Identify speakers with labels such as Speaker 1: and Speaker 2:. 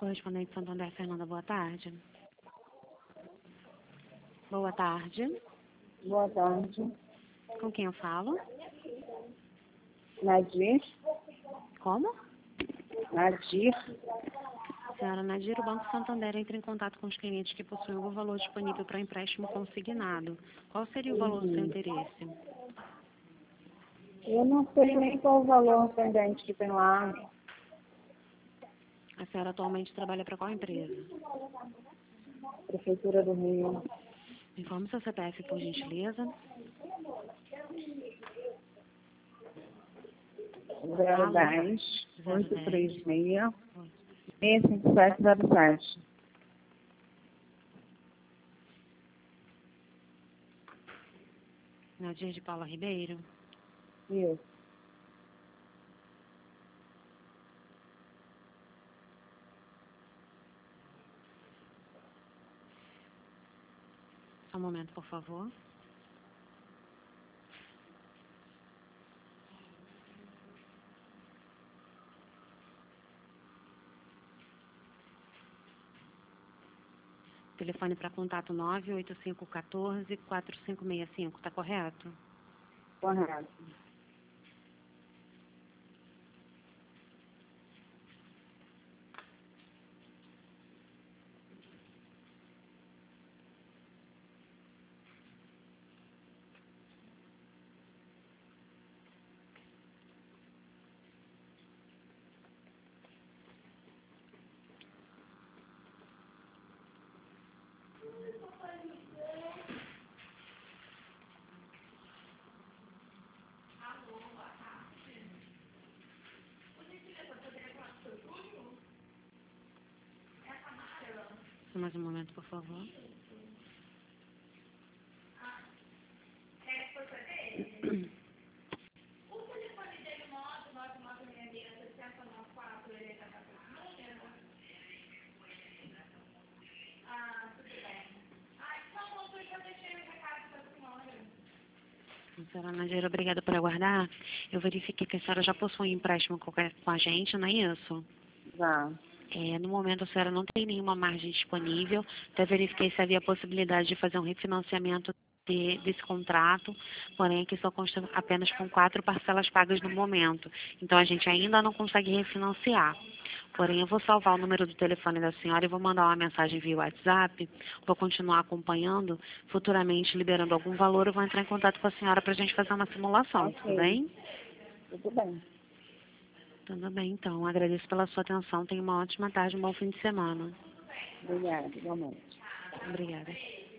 Speaker 1: Correspondente Santander, Fernanda, boa tarde. Boa tarde.
Speaker 2: Boa tarde.
Speaker 1: Com quem eu falo?
Speaker 2: Nadir.
Speaker 1: Como?
Speaker 2: Nadir.
Speaker 1: Senhora Nadir, o Banco Santander entra em contato com os clientes que possuem algum valor disponível para empréstimo consignado. Qual seria o valor do seu interesse?
Speaker 2: Eu não sei nem qual o valor pendente que tem lá.
Speaker 1: A senhora atualmente trabalha para qual empresa?
Speaker 2: Prefeitura do Rio.
Speaker 1: Informe seu CPF, por gentileza.
Speaker 2: 010
Speaker 1: 010
Speaker 2: 836 65707.
Speaker 1: Nadir de Paula Ribeiro.
Speaker 2: Isso.
Speaker 1: Só um momento, por favor. Telefone para contato 98514-4565, tá correto?
Speaker 2: Correto.
Speaker 1: Só mais um momento, por favor. Senhora Nadir, obrigada por aguardar. Eu verifiquei que a senhora já possui um empréstimo com a gente, não é isso?
Speaker 2: Já.
Speaker 1: No momento, a senhora não tem nenhuma margem disponível. Até verifiquei se havia possibilidade de fazer um refinanciamento desse contrato, porém aqui só consta apenas com 4 parcelas pagas no momento. Então, a gente ainda não consegue refinanciar. Porém, eu vou salvar o número do telefone da senhora e vou mandar uma mensagem via WhatsApp. Vou continuar acompanhando. Futuramente, liberando algum valor, eu vou entrar em contato com a senhora para a gente fazer uma simulação.
Speaker 2: Ok.
Speaker 1: Tudo bem?
Speaker 2: Tudo bem.
Speaker 1: Tudo bem, então. Agradeço pela sua atenção. Tenha uma ótima tarde, um bom fim de semana.
Speaker 2: Obrigada, igualmente.
Speaker 1: Obrigada.